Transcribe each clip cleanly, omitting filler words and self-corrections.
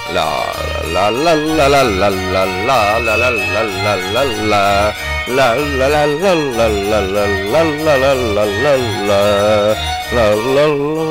La la la la la la la la la la la la la la. La la la la la la la la la la la la la. La la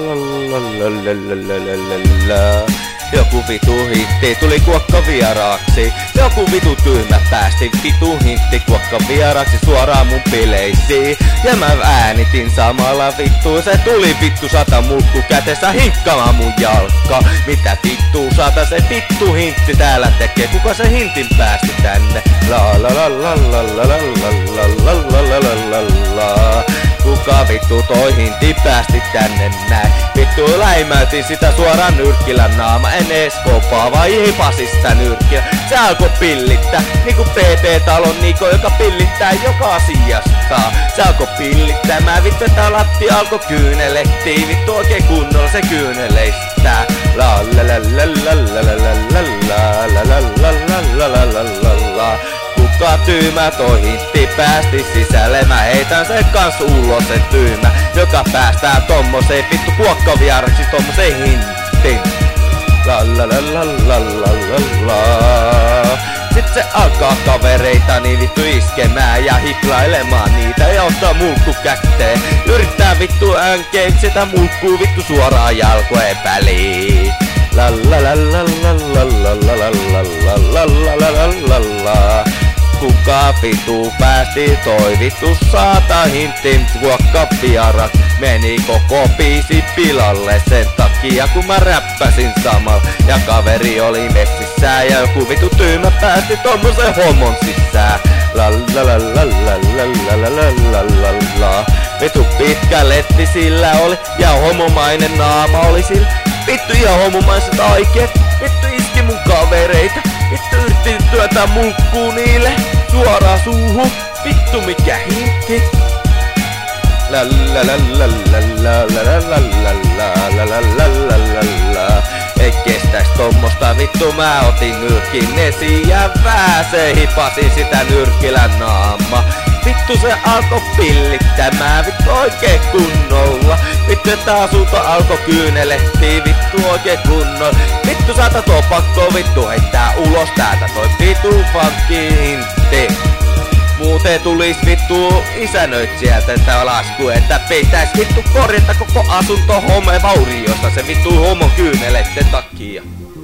la la la. Joku vitu hitti tuli kuokka vieraaksi. Joku vitu tyhmä päästi vitu hintti kuokka vieraaksi suoraan mun bileisiin. Ja mä äänitin samalla vittu, se tuli vittu 100 mulkku kätessä hinkkamaan mun jalka. Mitä vittu 100 se vittu hintti täällä tekee, kuka se hintin päästi tänne? La la la la la la la la la la la la la. Kuka vittu toi hinti päästi tänne näin? Vittu läimäytin sitä suoraan nyrkkillä naama. En ees kopaa vai hipasista nyrkkillä. Se alkoi pillittää niinku PP-talon Niko, joka pillittää joka asiasta. Se alkoi pillittämään vittu, että latti alkoi kyynelehtii. Vittu oikein kunnolla se kyyneleistää. La la la la la la la la la la la la la la la la. Kuka tyymä toi hintti päästi sisälle, mä heitän sen kans ulos sen tyymä, joka päästää tommoseen vittu kuokkavieraksi tommoseen hintin. La la la la la la la la. Sit se alkaa kavereitani vittu iskemään ja hiplailemaan niitä ja ottaa mulkku kätteen. Yrittää vittu änkeet sitä mulkkuu vittu suoraan jalkojen väliin. La la la la la la la la la la la la la la. Kuka vitu päästi toi vittu saata hintin kuokka vierat. Meni koko biisi pilalle sen takia kun mä räppäsin samalla. Ja kaveri oli messissä ja joku vitu tyymä päästi tommosen homon sisään. La la la la la la la la la la. Vitu pitkä letti sillä oli ja homomainen naama oli sillä. Vittu ihan homomaiset aikeet, vittu iski mun kavereita. Vittu yritin työtää mulkkuu niille suoraan suuhun. Vittu mikä hintti. La la la la la la la la la la la la la la. Ei kestäis tommosta vittu, mä otin nyrkin esiin ja vääseen hipasin sitä nyrkillä naama. Vittu se alkoi pillittämään vittu oikein kunnolla. Vittu että asunto alkoi kyynelehtii vittu oikein kunnolla. Vittu saata tuo pakko vittu heittää ulos täältä toi vittu funky hintti. Muuten tulis vittu isännöitsijältä tää lasku, että pitäis vittu korjata koko asunto homevauriosta se vittu homon kyyneleitten takia.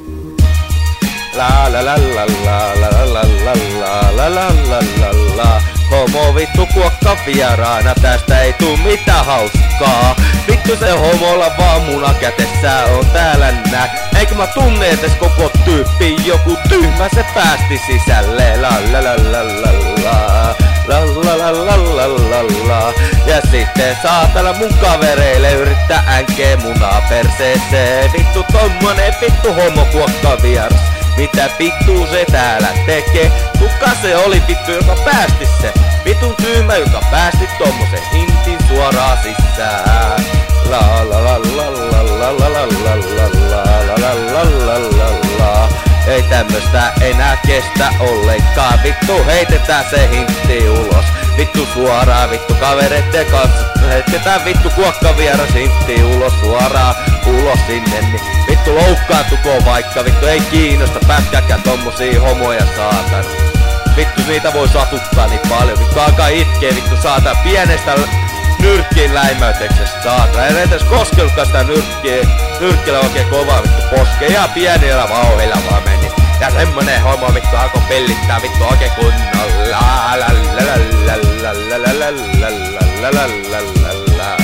La la la la la la la la la la la la la. Homo vittu kuokka vieraana, tästä ei tuu mitään hauskaa. Vittu se homolla vaan muna kätessä on täällä nää. Eikä mä tunne edes koko tyyppi, joku tyhmä se päästi sisälle. La la la la la la. La la la la la la la. Ja sitten saatana mun kavereille yrittää änkee munaa perseeseen. Vittu tommonen vittu homo kuokka vieras. Mitä vittu se täällä tekee? Kuka se oli vittu, joka päästi se? Vitun tyymä, joka päästi tommosen hintin suoraan sisään. La la la la la la la la la la la la la la la. Ei tämmöstä enää kestä ollenkaan. Vittu heitetään se hintti ulos. Vittu suoraan vittu kavereitten kanssa. Heitetään vittu kuokka vieras hintti ulos suoraan ulos sinne. Niin vittu loukkaantuko vaikka vittu ei kiinnosta pätkäkään tommosia homoja saatana. Vittu niitä voi satuttaa niin paljon. Vittu alkaa itkee vittu saatana pienestä nyrkkiin läimäyteksestä saatana. En edes koskenutkaan sitä nyrkkillä oikein kovaa vittu poskeen. Ihan pienillä vauhilla vaan meni. Ja semmonen homo vittu alkoi pellittää vittu oikein kunnolla. La la la la la la la la la la la la.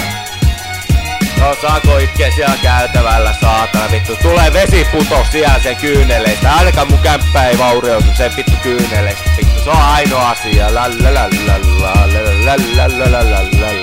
No saako itkeä siellä käytävällä saatana vittu. Tulee vesiputo siellä sen kyyneleistä. Ainakaan mun kämppä ei vaurioitu sen vittu kyyneleistä. Vittu se on ainoa asia. La la la la la la la la la la la la.